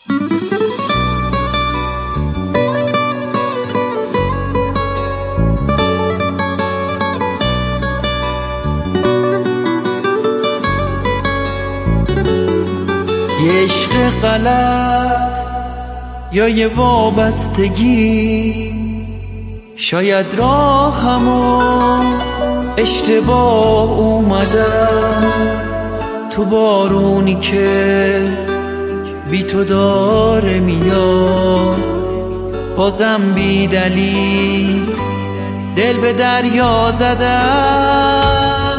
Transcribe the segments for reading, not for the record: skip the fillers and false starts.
یه عشق غلط یا یه وابستگی، شاید راهمو اشتباه اومدم تو بارونی که بی تو داره میاد، بازم بی دلیل دل به دریا زدم.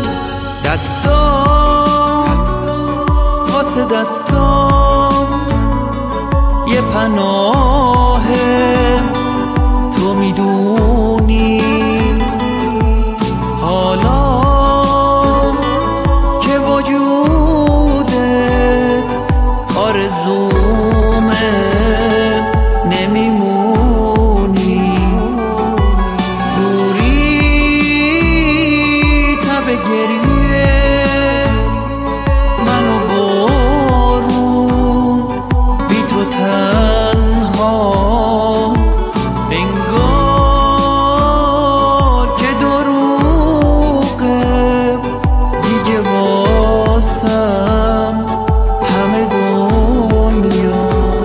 دستام واسه دستام یه پناهه، تو میدونی حالا که وجودت آرزومه، نمیمونی دوری تب گریه منو بارون بی تو تنها، انگار که دروغه دیگه واسم همه دنیا.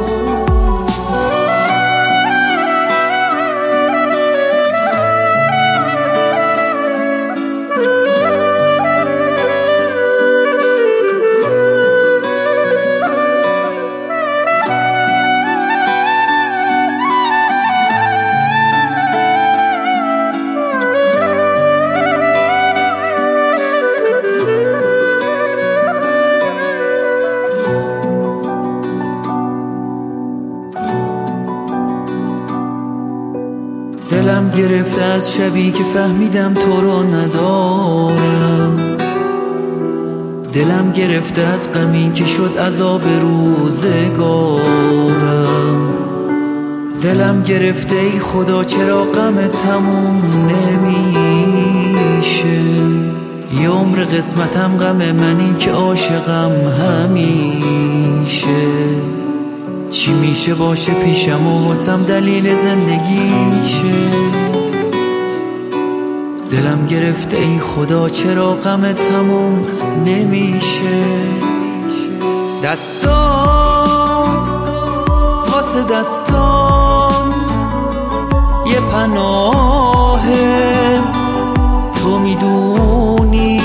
دلم گرفته از شبی که فهمیدم تو رو ندارم، دلم گرفته از غمی که شد عذاب روزگارم، دلم گرفته ای خدا چرا غم تموم نمیشه، یه عمر قسمتم غم منی که عاشقم همیشه، چی میشه باشه پیشم و واسم دلیل زندگیشه، دلم گرفته ای خدا چرا غم تموم نمیشه. دستام واسه دستام یه پناهه، تو میدونی